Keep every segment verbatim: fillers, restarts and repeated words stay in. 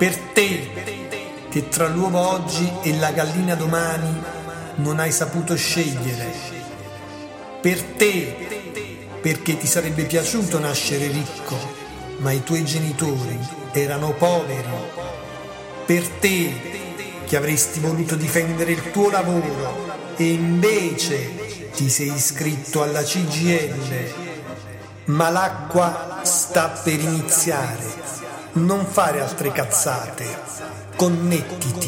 Per te, che tra l'uovo oggi e la gallina domani non hai saputo scegliere. Per te, perché ti sarebbe piaciuto nascere ricco, ma i tuoi genitori erano poveri. Per te, che avresti voluto difendere il tuo lavoro e invece ti sei iscritto alla C G I L. Ma l'acqua sta per iniziare. Non fare altre cazzate. Connettiti.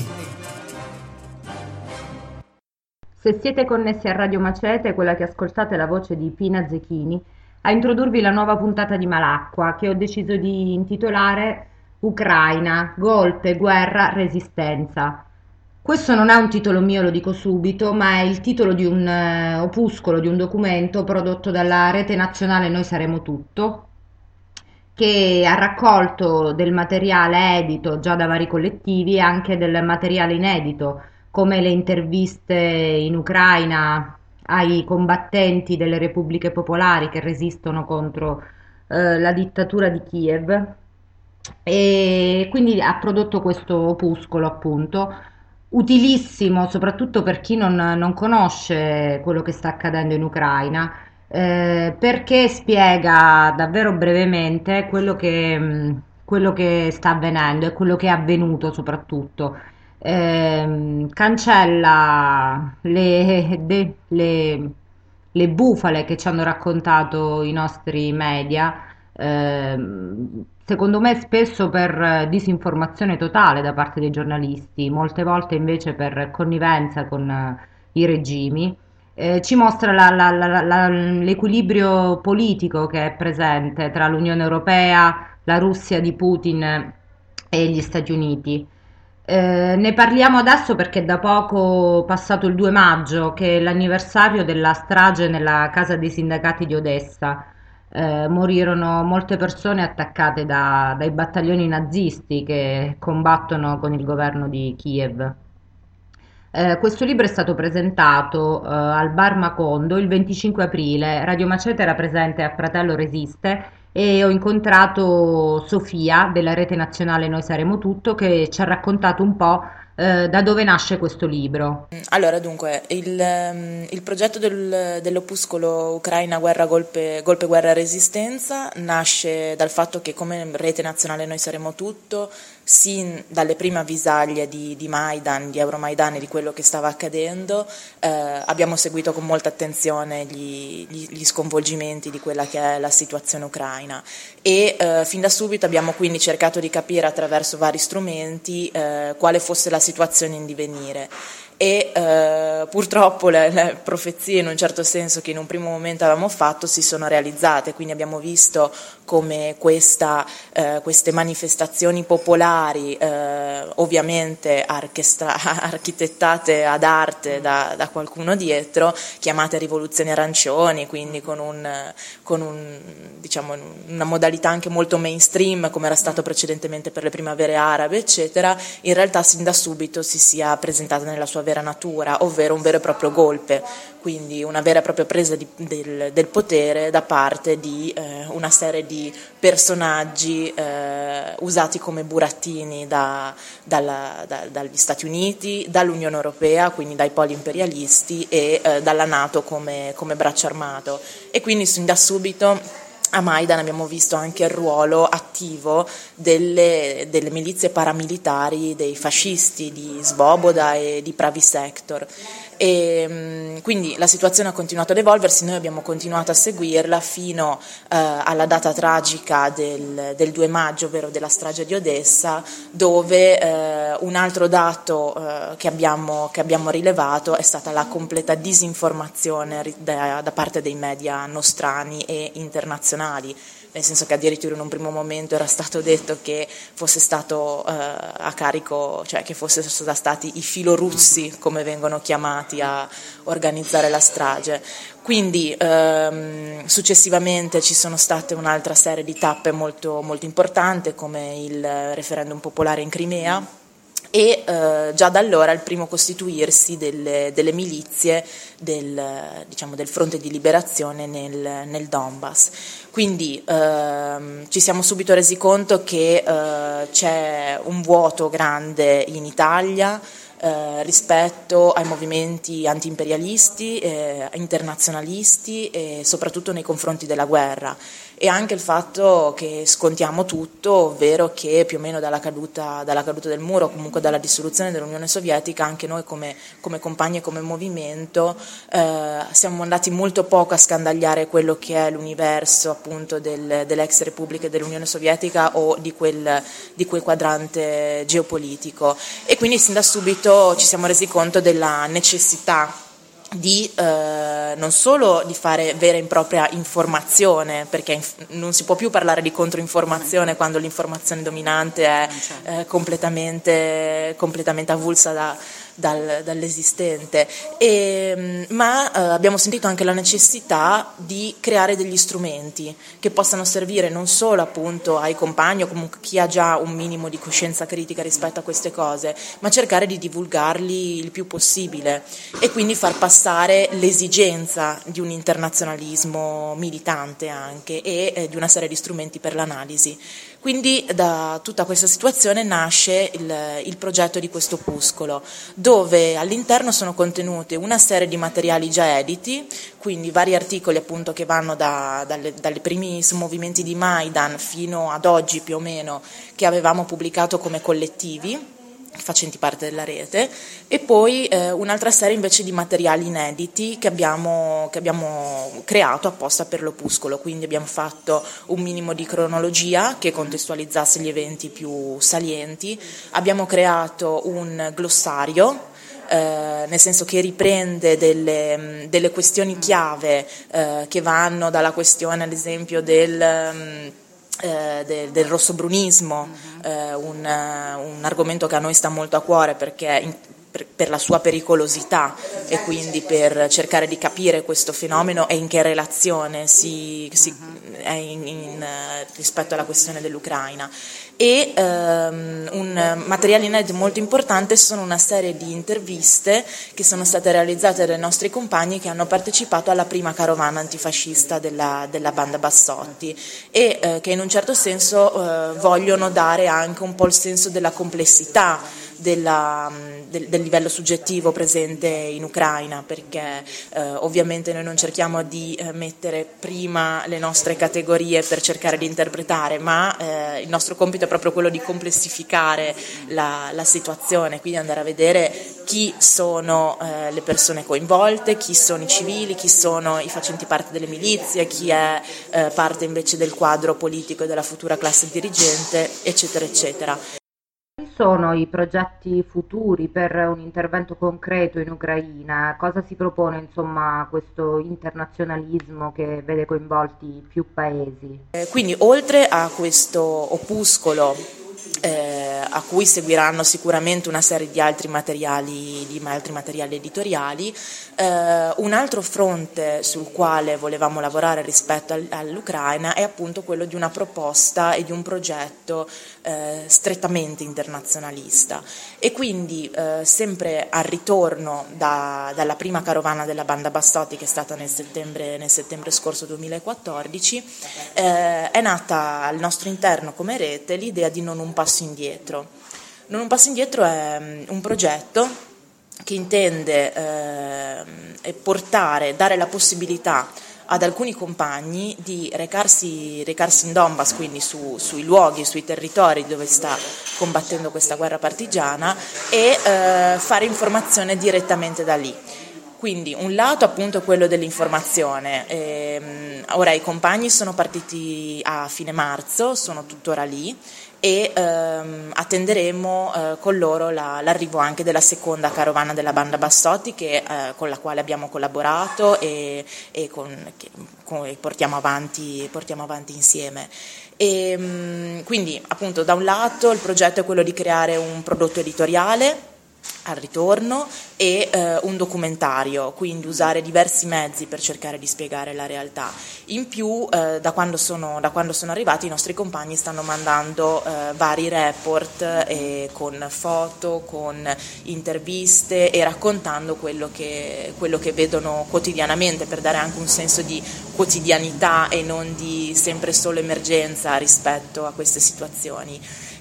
Se siete connessi a Radio Macete, quella che ascoltate è la voce di Pina Zecchini, a introdurvi la nuova puntata di Malacqua, che ho deciso di intitolare Ucraina, golpe, guerra, resistenza. Questo non è un titolo mio, lo dico subito, ma è il titolo di un eh, opuscolo, di un documento prodotto dalla Rete Nazionale Noi Saremo Tutto, che ha raccolto del materiale edito già da vari collettivi e anche del materiale inedito, come le interviste in Ucraina ai combattenti delle repubbliche popolari che resistono contro eh, la dittatura di Kiev. E quindi ha prodotto questo opuscolo, appunto, utilissimo soprattutto per chi non, non conosce quello che sta accadendo in Ucraina, eh, perché spiega davvero brevemente quello che, mh, quello che sta avvenendo e quello che è avvenuto soprattutto. Ehm, cancella le, de- le- le bufale che ci hanno raccontato i nostri media, ehm, secondo me spesso per disinformazione totale da parte dei giornalisti, molte volte invece per connivenza con eh, i regimi. Eh, ci mostra la- la- la- la- l'equilibrio politico che è presente tra l'Unione Europea, la Russia di Putin e gli Stati Uniti. Eh, ne parliamo adesso perché da poco, passato il due maggio, che è l'anniversario della strage nella casa dei sindacati di Odessa. Eh, morirono molte persone attaccate da- dai battaglioni nazisti che combattono con il governo di Kiev. Eh, questo libro è stato presentato eh, al Bar Macondo il venticinque aprile. Radio Macete era presente a Fratello Resiste e ho incontrato Sofia della Rete Nazionale Noi Saremo Tutto, che ci ha raccontato un po' eh, da dove nasce questo libro. Allora, dunque, il, ehm, il progetto del- dell'opuscolo Ucraina Guerra, Golpe, Golpe, Guerra, Resistenza nasce dal fatto che come Rete Nazionale Noi Saremo Tutto, sin dalle prime avvisaglie di, di Maidan, di Euromaidan e di quello che stava accadendo, eh, abbiamo seguito con molta attenzione gli, gli- gli sconvolgimenti di quella che è la situazione ucraina e eh, fin da subito abbiamo quindi cercato di capire attraverso vari strumenti eh, quale fosse la situazione in divenire. E eh, purtroppo le, le profezie in un certo senso che in un primo momento avevamo fatto si sono realizzate, quindi abbiamo visto come questa, eh, queste manifestazioni popolari, eh, ovviamente archestra- architettate ad arte da, da qualcuno dietro, chiamate rivoluzioni arancioni, quindi con, un, con un, diciamo, una modalità anche molto mainstream come era stato precedentemente per le primavere arabe eccetera, in realtà sin da subito si sia presentata nella sua vera natura, ovvero un vero e proprio golpe, quindi una vera e propria presa di, del, del potere da parte di eh, una serie di personaggi eh, usati come burattini da, dalla, da, dagli Stati Uniti, dall'Unione Europea, quindi dai poli imperialisti e eh, dalla NATO come, come braccio armato. E quindi sin da subito a Maidan abbiamo visto anche il ruolo attivo delle, delle milizie paramilitari dei fascisti di Svoboda e di Pravi Sector. E, quindi la situazione ha continuato ad evolversi, noi abbiamo continuato a seguirla fino eh, alla data tragica del, del due maggio, ovvero della strage di Odessa, dove eh, un altro dato eh, che, abbiamo, che abbiamo rilevato è stata la completa disinformazione da, da parte dei media nostrani e internazionali, nel senso che addirittura in un primo momento era stato detto che fosse stato eh, a carico, cioè che fossero stati i filorussi, come vengono chiamati, a organizzare la strage. Quindi ehm, successivamente ci sono state un'altra serie di tappe molto, molto importanti, come il referendum popolare in Crimea, e eh, già da allora il primo costituirsi delle, delle milizie del, diciamo, del fronte di liberazione nel, nel Donbass. Quindi ehm, ci siamo subito resi conto che eh, c'è un vuoto grande in Italia eh, rispetto ai movimenti anti-imperialisti, eh, internazionalisti e soprattutto nei confronti della guerra. E anche il fatto che scontiamo tutto, ovvero che più o meno dalla caduta, dalla caduta del muro, comunque dalla dissoluzione dell'Unione Sovietica, anche noi come, come compagni e come movimento eh, siamo andati molto poco a scandagliare quello che è l'universo appunto del, delle ex repubbliche dell'Unione Sovietica o di quel, di quel quadrante geopolitico. E quindi sin da subito ci siamo resi conto della necessità di eh, non solo di fare vera e propria informazione, perché inf- non si può più parlare di controinformazione quando l'informazione dominante è eh, completamente, completamente avulsa da, dal, dall'esistente, e, ma eh, abbiamo sentito anche la necessità di creare degli strumenti che possano servire non solo appunto ai compagni o comunque chi ha già un minimo di coscienza critica rispetto a queste cose, ma cercare di divulgarli il più possibile e quindi far passare l'esigenza di un internazionalismo militante anche e eh, di una serie di strumenti per l'analisi. Quindi da tutta questa situazione nasce il, il progetto di questo opuscolo, dove all'interno sono contenute una serie di materiali già editi, quindi vari articoli appunto che vanno da, dalle, dalle primi movimenti di Maidan fino ad oggi più o meno, che avevamo pubblicato come collettivi facenti parte della rete, e poi eh, un'altra serie invece di materiali inediti che abbiamo, che abbiamo creato apposta per l'opuscolo. Quindi abbiamo fatto un minimo di cronologia che contestualizzasse gli eventi più salienti, abbiamo creato un glossario, Eh, nel senso che riprende delle, delle questioni chiave eh, che vanno dalla questione ad esempio del um, Eh, del, del rossobrunismo, eh, un, un argomento che a noi sta molto a cuore perché in, per, per la sua pericolosità e quindi per cercare di capire questo fenomeno e in che relazione si, si è in, in, rispetto alla questione dell'Ucraina. E ehm, un materiale inedito molto importante sono una serie di interviste che sono state realizzate dai nostri compagni che hanno partecipato alla prima carovana antifascista della, della banda Bassotti e eh, che in un certo senso eh, vogliono dare anche un po' il senso della complessità della, del, del livello soggettivo presente in Ucraina, perché eh, ovviamente noi non cerchiamo di eh, mettere prima le nostre categorie per cercare di interpretare, ma eh, il nostro compito è proprio quello di complessificare la, la situazione, quindi andare a vedere chi sono eh, le persone coinvolte, chi sono i civili, chi sono i facenti parte delle milizie, chi è eh, parte invece del quadro politico e della futura classe dirigente, eccetera, eccetera. Quali sono i progetti futuri per un intervento concreto in Ucraina? Cosa si propone, insomma, questo internazionalismo che vede coinvolti più paesi? Eh, quindi, oltre a questo opuscolo, eh, a cui seguiranno sicuramente una serie di altri materiali, di altri materiali editoriali, eh, un altro fronte sul quale volevamo lavorare rispetto al, all'Ucraina è appunto quello di una proposta e di un progetto eh, strettamente internazionalista, e quindi eh, sempre al ritorno da, dalla prima carovana della banda Bassotti, che è stata nel settembre, nel settembre scorso duemilaquattordici, eh, è nata al nostro interno come rete l'idea di Non un passo indietro. Non un passo indietro è un progetto che intende eh, portare, dare la possibilità ad alcuni compagni di recarsi, recarsi in Donbass, quindi su, sui luoghi, sui territori dove sta combattendo questa guerra partigiana, e eh, fare informazione direttamente da lì. Quindi un lato appunto è quello dell'informazione, ehm, ora i compagni sono partiti a fine marzo, sono tuttora lì, e ehm, attenderemo eh, con loro la, l'arrivo anche della seconda carovana della banda Bassotti, che, eh, con la quale abbiamo collaborato e, e con, che, con, portiamo, avanti, portiamo avanti insieme. E, mh, quindi appunto da un lato il progetto è quello di creare un prodotto editoriale al ritorno e eh, un documentario, quindi usare diversi mezzi per cercare di spiegare la realtà. In più, eh, da, quando sono, da quando sono arrivati, i nostri compagni stanno mandando eh, vari report eh, con foto, con interviste e raccontando quello che, quello che vedono quotidianamente, per dare anche un senso di quotidianità e non di sempre solo emergenza rispetto a queste situazioni.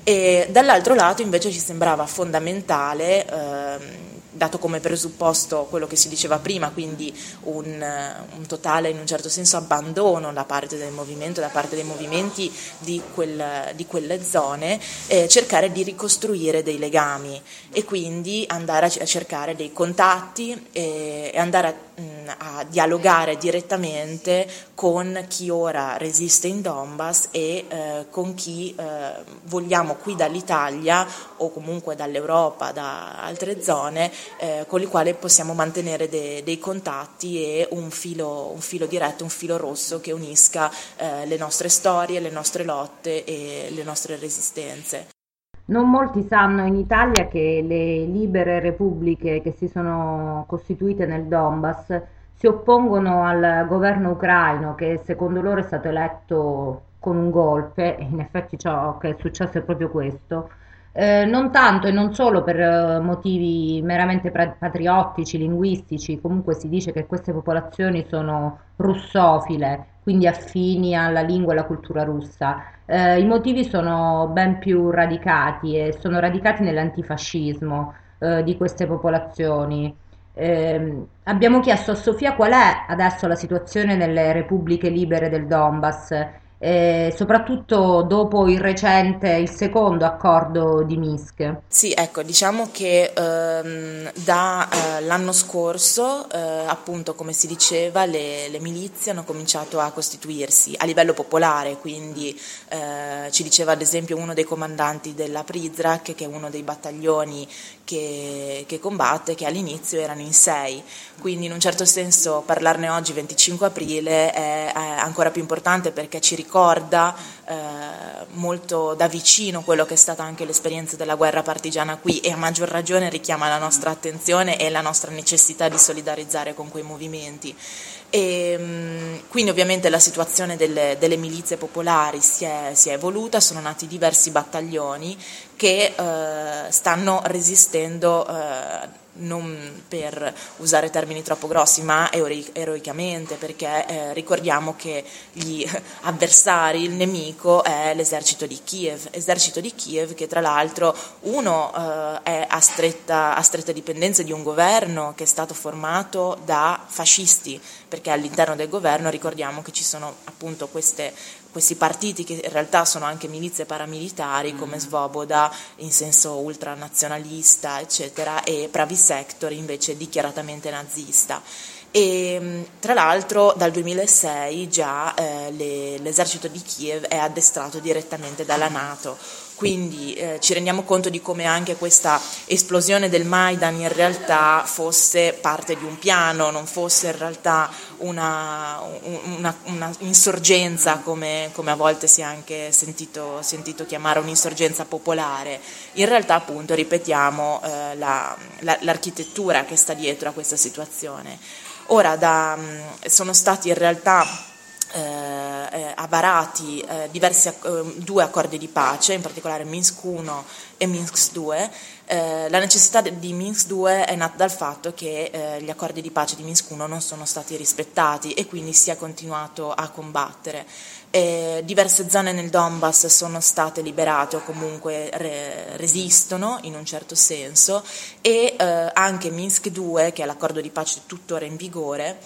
E dall'altro lato invece ci sembrava fondamentale, ehm, dato come presupposto quello che si diceva prima, quindi un, un totale in un certo senso abbandono da parte del movimento, da parte dei movimenti di, quel, di quelle zone, eh, cercare di ricostruire dei legami e quindi andare a, a cercare dei contatti e, e andare a, mh, a dialogare direttamente con chi ora resiste in Donbass e eh, con chi eh, vogliamo qui dall'Italia o comunque dall'Europa, da altre zone, eh, con i quali possiamo mantenere de, dei contatti e un filo, un filo diretto, un filo rosso che unisca eh, le nostre storie, le nostre lotte e le nostre resistenze. Non molti sanno in Italia che le libere repubbliche che si sono costituite nel Donbass si oppongono al governo ucraino che secondo loro è stato eletto con un golpe, e in effetti ciò che è successo è proprio questo. Eh, non tanto e non solo per eh, motivi meramente pra- patriottici, linguistici, comunque si dice che queste popolazioni sono russofile, quindi affini alla lingua e alla cultura russa. Eh, I motivi sono ben più radicati e sono radicati nell'antifascismo eh, di queste popolazioni. Ehm, abbiamo chiesto a Sofia qual è adesso la situazione nelle repubbliche libere del Donbass, eh, soprattutto dopo il recente, il secondo accordo di Minsk. Sì, ecco, diciamo che ehm, da eh, l'anno scorso, eh, appunto, come si diceva, le, le milizie hanno cominciato a costituirsi a livello popolare, quindi eh, ci diceva ad esempio uno dei comandanti della Prizrak, che è uno dei battaglioni che, che combatte, che all'inizio erano in sei, quindi in un certo senso parlarne oggi, venticinque aprile, è, è ancora più importante perché ci ricorda eh, molto da vicino quello che è stata anche l'esperienza della guerra partigiana qui e a maggior ragione richiama la nostra attenzione e la nostra necessità di solidarizzare con quei movimenti. E, quindi ovviamente la situazione delle, delle milizie popolari si è, si è evoluta, sono nati diversi battaglioni che eh, stanno resistendo eh, non per usare termini troppo grossi, ma eroi- eroicamente, perché eh, ricordiamo che gli avversari, il nemico è l'esercito di Kiev, esercito di Kiev che tra l'altro uno eh, è a stretta, a stretta dipendenza di un governo che è stato formato da fascisti, perché all'interno del governo ricordiamo che ci sono appunto queste questi partiti che in realtà sono anche milizie paramilitari come Svoboda in senso ultranazionalista eccetera e Pravi Sector invece dichiaratamente nazista. E tra l'altro dal duemilasei già eh, le, l'esercito di Kiev è addestrato direttamente dalla NATO, quindi eh, ci rendiamo conto di come anche questa esplosione del Maidan in realtà fosse parte di un piano, non fosse in realtà una, una, una insorgenza come, come a volte si è anche sentito, sentito chiamare un'insorgenza popolare. In realtà appunto ripetiamo eh, la, la, l'architettura che sta dietro a questa situazione. Ora da, sono stati in realtà eh, avvarati eh, diversi eh, due accordi di pace, in particolare Minsk uno e Minsk due. Eh, la necessità di Minsk due è nata dal fatto che eh, gli accordi di pace di Minsk uno non sono stati rispettati e quindi si è continuato a combattere. Eh, diverse zone nel Donbass sono state liberate o comunque re, resistono in un certo senso e eh, anche Minsk due, che è l'accordo di pace tuttora in vigore,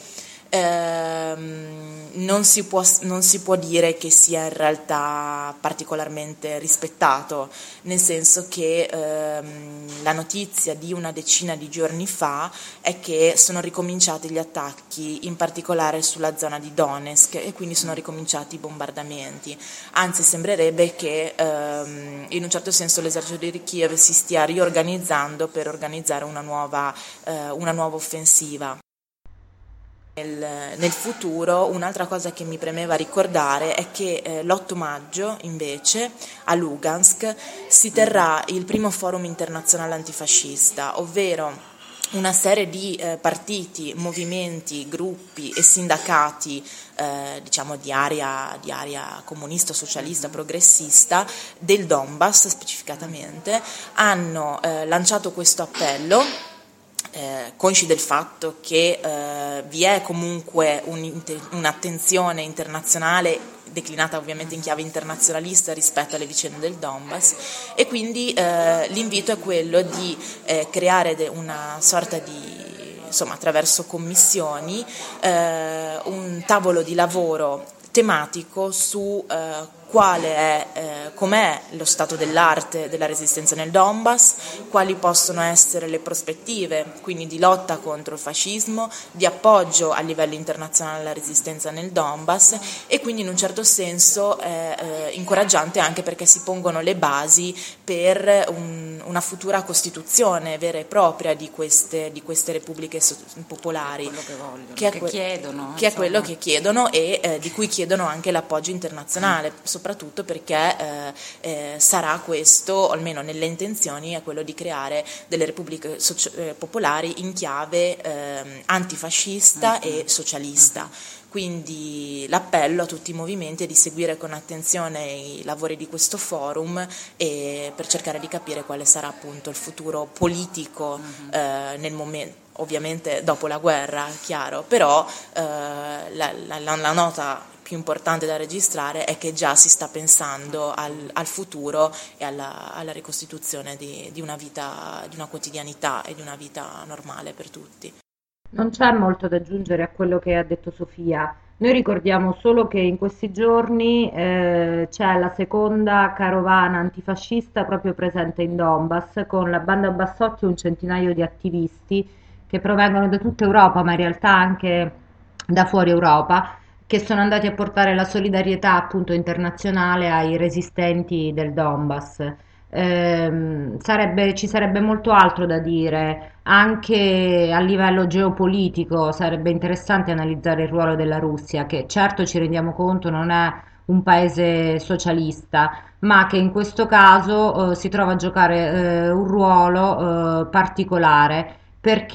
ehm, non si può, non si può dire che sia in realtà particolarmente rispettato, nel senso che ehm, la notizia di una decina di giorni fa è che sono ricominciati gli attacchi, in particolare sulla zona di Donetsk, e quindi sono ricominciati i bombardamenti. Anzi, sembrerebbe che ehm, in un certo senso l'esercito di Kiev si stia riorganizzando per organizzare una nuova, eh, una nuova offensiva. Nel, nel futuro un'altra cosa che mi premeva ricordare è che eh, l'otto maggio invece a Lugansk si terrà il primo forum internazionale antifascista, ovvero una serie di eh, partiti, movimenti, gruppi e sindacati eh, diciamo di area, di area comunista, socialista, progressista del Donbass specificatamente, hanno eh, lanciato questo appello. Eh, consci del fatto che eh, vi è comunque un, un'attenzione internazionale declinata ovviamente in chiave internazionalista rispetto alle vicende del Donbass, e quindi eh, l'invito è quello di eh, creare de- una sorta di, insomma, attraverso commissioni, eh, un tavolo di lavoro tematico su eh, quale è, eh, com'è lo stato dell'arte della resistenza nel Donbass, quali possono essere le prospettive, quindi di lotta contro il fascismo, di appoggio a livello internazionale alla resistenza nel Donbass, e quindi in un certo senso è eh, incoraggiante anche perché si pongono le basi per un, una futura costituzione vera e propria di queste, di queste repubbliche so- popolari, quello che vogliono, che, è che que- chiedono, che è insomma. quello che chiedono e eh, di cui chiedono anche l'appoggio internazionale, mm. soprattutto perché eh, eh, sarà questo, o almeno nelle intenzioni, è quello di creare delle repubbliche soci- eh, popolari in chiave eh, antifascista mm. e socialista. Mm. Quindi l'appello a tutti i movimenti è di seguire con attenzione i lavori di questo forum e per cercare di capire quale sarà appunto il futuro politico mm-hmm. eh, nel momento, ovviamente dopo la guerra, chiaro, però eh, la, la, la nota più importante da registrare è che già si sta pensando al, al futuro e alla, alla ricostituzione di, di una vita, di una quotidianità e di una vita normale per tutti. Non c'è molto da aggiungere a quello che ha detto Sofia. Noi ricordiamo solo che in questi giorni eh, c'è la seconda carovana antifascista proprio presente in Donbass, con la banda Bassotti e un centinaio di attivisti che provengono da tutta Europa, ma in realtà anche da fuori Europa, che sono andati a portare la solidarietà appunto internazionale ai resistenti del Donbass. Ehm, sarebbe, ci sarebbe molto altro da dire, anche a livello geopolitico sarebbe interessante analizzare il ruolo della Russia, che certo ci rendiamo conto non è un paese socialista, ma che in questo caso eh, si trova a giocare eh, un ruolo eh, particolare perché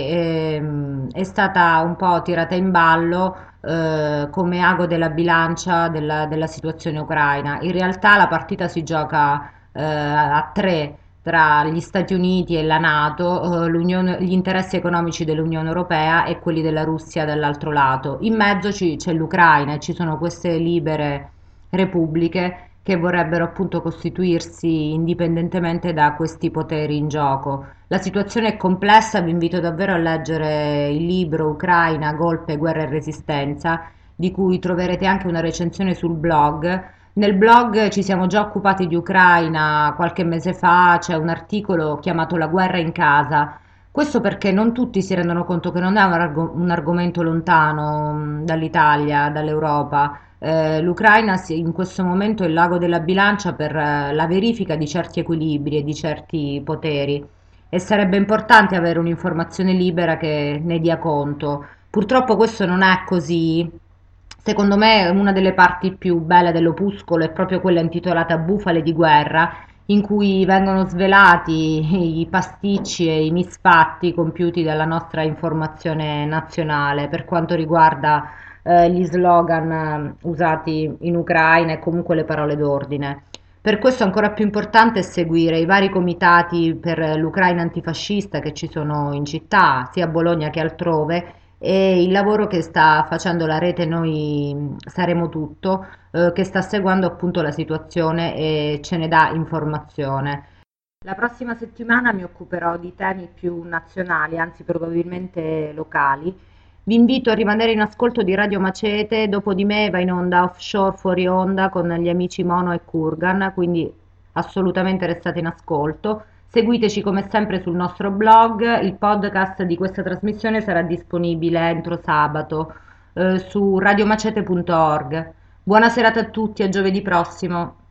ehm, è stata un po' tirata in ballo eh, come ago della bilancia della, della situazione ucraina. In realtà la partita si gioca eh, a tre tra gli Stati Uniti e la NATO, eh, l'Unione- gli interessi economici dell'Unione Europea e quelli della Russia dall'altro lato. In mezzo ci- c'è l'Ucraina e ci sono queste libere repubbliche che vorrebbero appunto costituirsi indipendentemente da questi poteri in gioco. La situazione è complessa, vi invito davvero a leggere il libro Ucraina, golpe, guerra e resistenza, di cui troverete anche una recensione sul blog. Nel blog ci siamo già occupati di Ucraina qualche mese fa, c'è un articolo chiamato La guerra in casa. Questo perché non tutti si rendono conto che non è un, argo- un argomento lontano mh, dall'Italia, dall'Europa. Eh, L'Ucraina si- in questo momento è il lago della bilancia per eh, la verifica di certi equilibri e di certi poteri e sarebbe importante avere un'informazione libera che ne dia conto. Purtroppo questo non è così. Secondo me una delle parti più belle dell'opuscolo è proprio quella intitolata Bufale di guerra, in cui vengono svelati i pasticci e i misfatti compiuti dalla nostra informazione nazionale per quanto riguarda eh, gli slogan eh, usati in Ucraina e comunque le parole d'ordine. Per questo ancora più importante è seguire i vari comitati per l'Ucraina antifascista che ci sono in città, sia a Bologna che altrove, e il lavoro che sta facendo la rete Noi Saremo Tutto, eh, che sta seguendo appunto la situazione e ce ne dà informazione. La prossima settimana mi occuperò di temi più nazionali, anzi probabilmente locali. Vi invito a rimanere in ascolto di Radio Macete, dopo di me va in onda Offshore Fuori Onda con gli amici Mono e Kurgan, quindi assolutamente restate in ascolto. Seguiteci come sempre sul nostro blog, il podcast di questa trasmissione sarà disponibile entro sabato eh, su radiomacete punto org. Buona serata a tutti, a giovedì prossimo.